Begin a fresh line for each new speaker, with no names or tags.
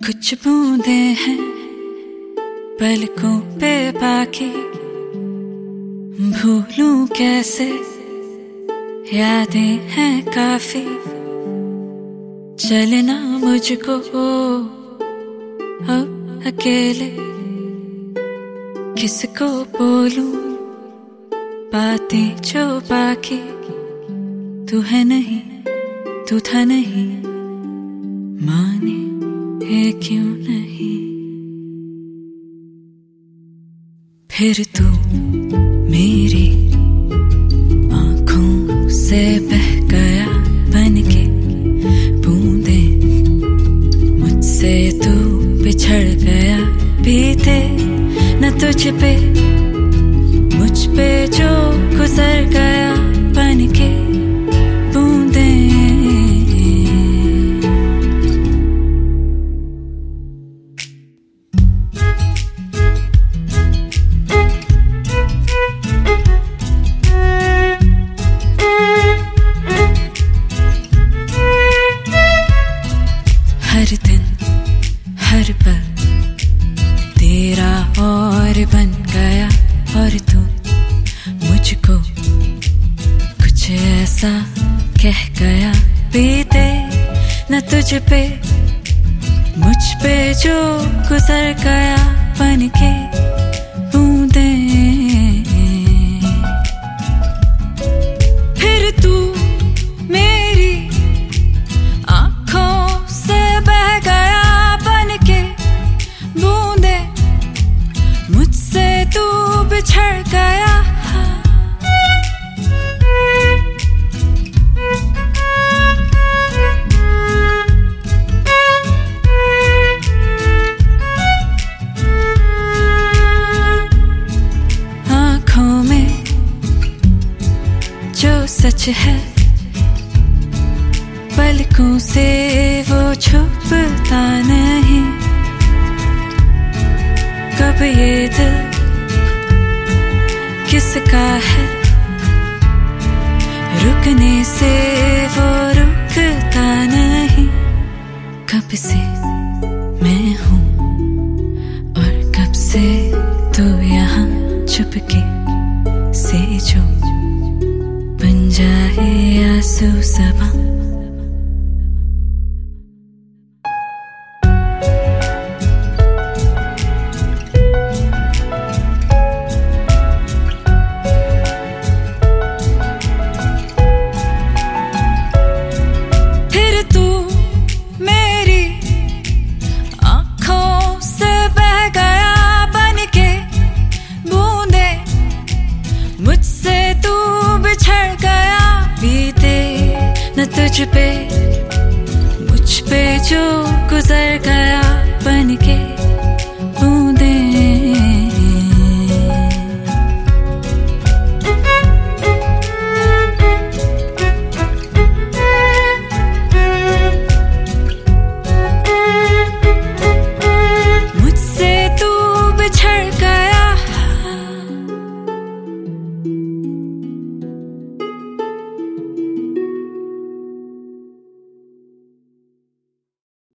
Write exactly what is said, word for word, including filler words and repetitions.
कुछ बूंदे हैं पलकों पे बाकी, भूलूं कैसे यादें हैं काफी। चलना मुझको अब अकेले, किसको बोलूं बातें जो बाकी। तू है नहीं, तू था नहीं, माने है क्यों नहीं। फिर तू मेरी आंखों से बह गया बनके बूंदे, मुझसे तू बिछड़ गया बीते न तुझ पे, मुझ पे जो गुजर गया बनके बूंदे। हर दिन हर पल तेरा और बन गया, और तू मुझको कुछ ऐसा कह गया बीते न तुझ पे, मुझ पे जो गुजर गया बनके बूंदे। फिर तू मेरी आंखों से बह गया बनके बूंदे, मुझसे तू बिछड़ गया। आँखों में जो सच है पलकों से वो छुपता नहीं। कब ये दिल किसका है, रुकने से वो रुकता नहीं। कब से मैं हूँ और कब से तू यहाँ चुपके से जो बन जाए आंसू ज़बां।